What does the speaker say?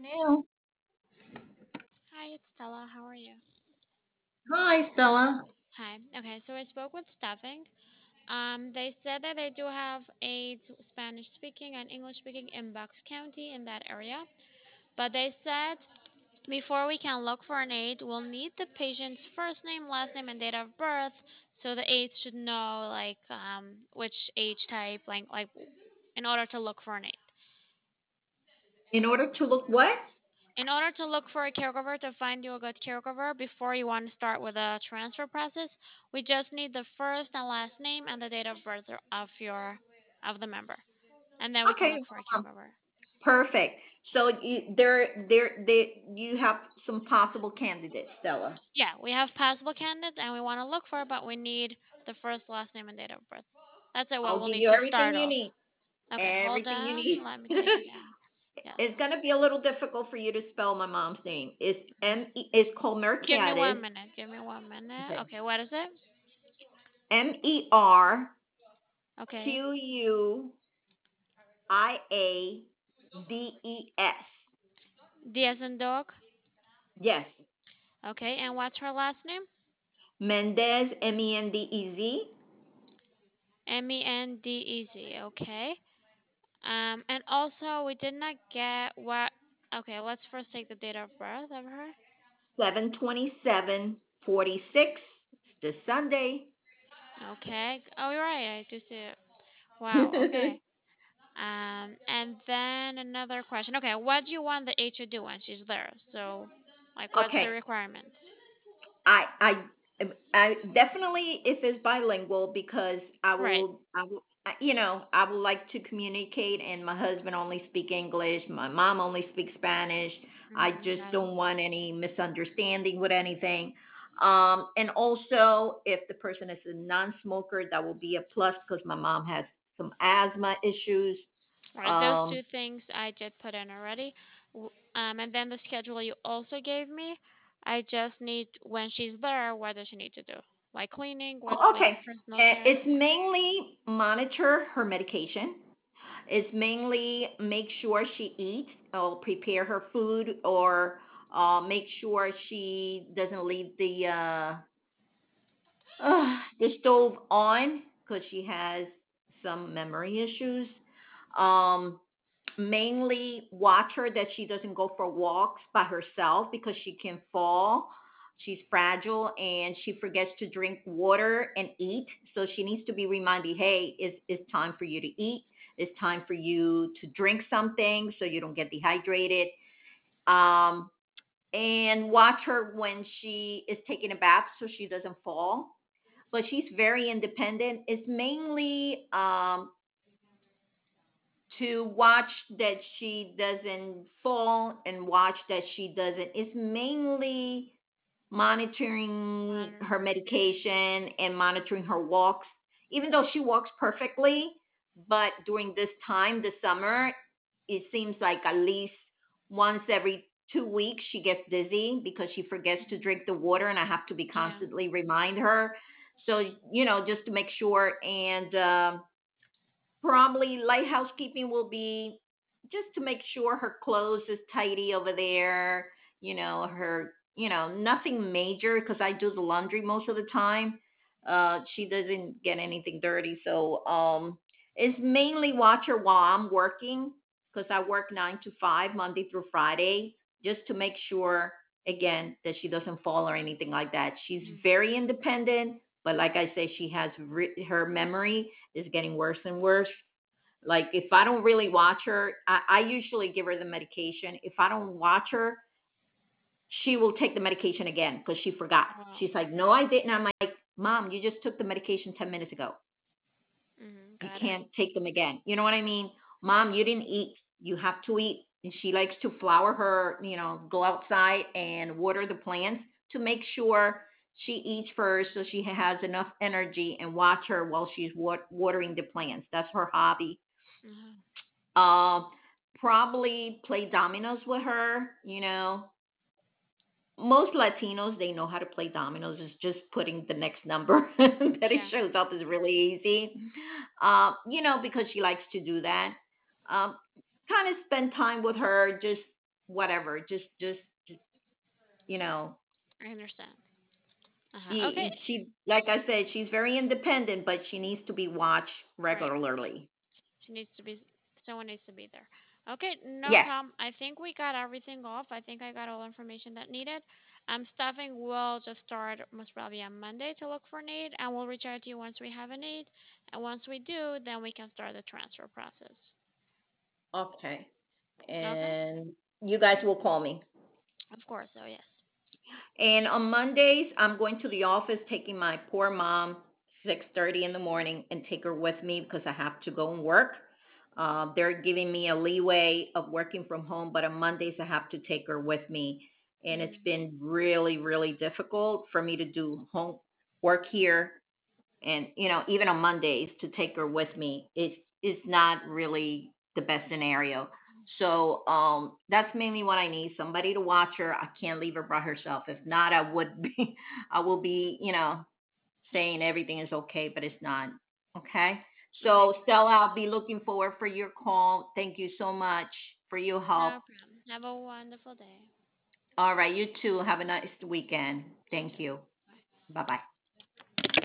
Now, Hi, it's Stella. How are you? hi, Stella. Hi. Okay, so I spoke with staffing. They said that they do have aides Spanish speaking and English speaking in Bucks County in that area. But they said before we can look for an aide, we'll need the patient's first name, last name, and date of birth, so the aides should know which age type, in order to look for an aide. In order to look what? In order to look for a caregiver to find you a good caregiver before you want to start with a transfer process, we just need the first and last name and the date of birth of the member, and then we can Okay, look for a caregiver. perfect. So you have some possible candidates, Stella. Yeah, we have possible candidates and we want to look for, but we need the first, last name, and date of birth. That's it. What I'll we'll give need you to everything start you off. need. Okay, hold Everything you on. need. Let me take it down. Yes. It's gonna be a little difficult for you to spell my mom's name. It's called Give me Mercades. 1 minute. Give me 1 minute. Okay. Okay, what is it? Okay. Merquiades. D as in dog. Yes. Okay, and what's her last name? Mendez, Mendez. Mendez. Okay. And also we did not get what. Okay, let's first take the date of birth of her. 7/27/46. It's this Sunday. Okay. Oh, you're right. I do see it. Wow. Okay. And then another question. Okay, what do you want the H to do when she's there? So, like, what's the Okay. requirement? I I I definitely if it's bilingual because Right. I would like to communicate and my husband only speak English, my mom only speaks Spanish. I just Got it. don't want any misunderstanding with anything. And also if the person is a non-smoker, that will be a plus because my mom has some asthma issues. Right. Those Um, two things I did put in already. And then the schedule you also gave me. I just need when she's there. What does she need to do? Like cleaning, what like okay. personal care. It's mainly monitor her medication. It's mainly make sure she eats or prepare her food or make sure she doesn't leave the stove on because she has some memory issues. Um, Mainly watch her that she doesn't go for walks by herself because she can fall. She's fragile and she forgets to drink water and eat. So she needs to be reminded, hey, it's time for you to eat. It's time for you to drink something so you don't get dehydrated. Um, and watch her when she is taking a bath so she doesn't fall. But she's very independent. It's mainly to watch that she doesn't fall and watch that she doesn't. It's mainly monitoring her Monitoring. medication and monitoring her walks, even though she walks perfectly. But during this time, the summer, it seems like at least once every 2 weeks she gets dizzy because she forgets to drink the water, and I have to be Yeah. constantly remind her. So just to make sure and. Probably light housekeeping will be just to make sure her clothes is tidy over there. Her, nothing major because I do the laundry most of the time. She doesn't get anything dirty, so it's mainly watch her while I'm working because I work 9 to 5 Monday through Friday, just to make sure again that she doesn't fall or anything like that. She's very independent, but like I say, she has her memory is getting worse and worse. Like if I don't really watch her, I usually give her the medication. If I don't watch her, she will take the medication again because she forgot. Wow. She's like, no, I didn't. I'm like, Mom, you just took the medication 10 minutes ago. You Got it. can't take them again. You know what I mean? Mom, you didn't eat. You have to eat. And she likes to flower her, go outside and water the plants to make sure she eats first so she has enough energy and watch her while she's watering the plants. That's her hobby. Mhm. Uh, Probably play dominoes with her. Most Latinos they know how to play dominoes. It's just putting the next number that it Yeah. shows up is really easy. Because she likes to do that. Um, Kind of spend time with her. Just whatever. Just you know, I understand. Okay. like I said, she's very independent, but she needs to be watched Right. regularly. She needs to be. Someone needs to be there. Okay. No Yes. problem. I think we got everything off. I think I got all the information that needed. Staffing will just start most probably on Monday to look for need, and we'll reach out to you once we have a need. And once we do, then we can start the transfer process. Okay. Okay. And you guys will call me. Of course. Oh yes. And on Mondays, I'm going to the office taking my poor mom 6:30 in the morning and take her with me because I have to go and work. They're giving me a leeway of working from home, but on Mondays I have to take her with me, and it's Mm, been really, really difficult for me to do home work here, and even on Mondays to take her with me is not really the best scenario. So that's mainly what I need, somebody to watch her. I can't leave her by herself. If not, I would be I will be, saying everything is okay, but it's not. Okay. okay. So Stella, I'll be looking forward for your call. Thank you so much for your help. No problem. Have a wonderful day. All right, you too. Have a nice weekend. You Thank too. you. Bye. Bye bye.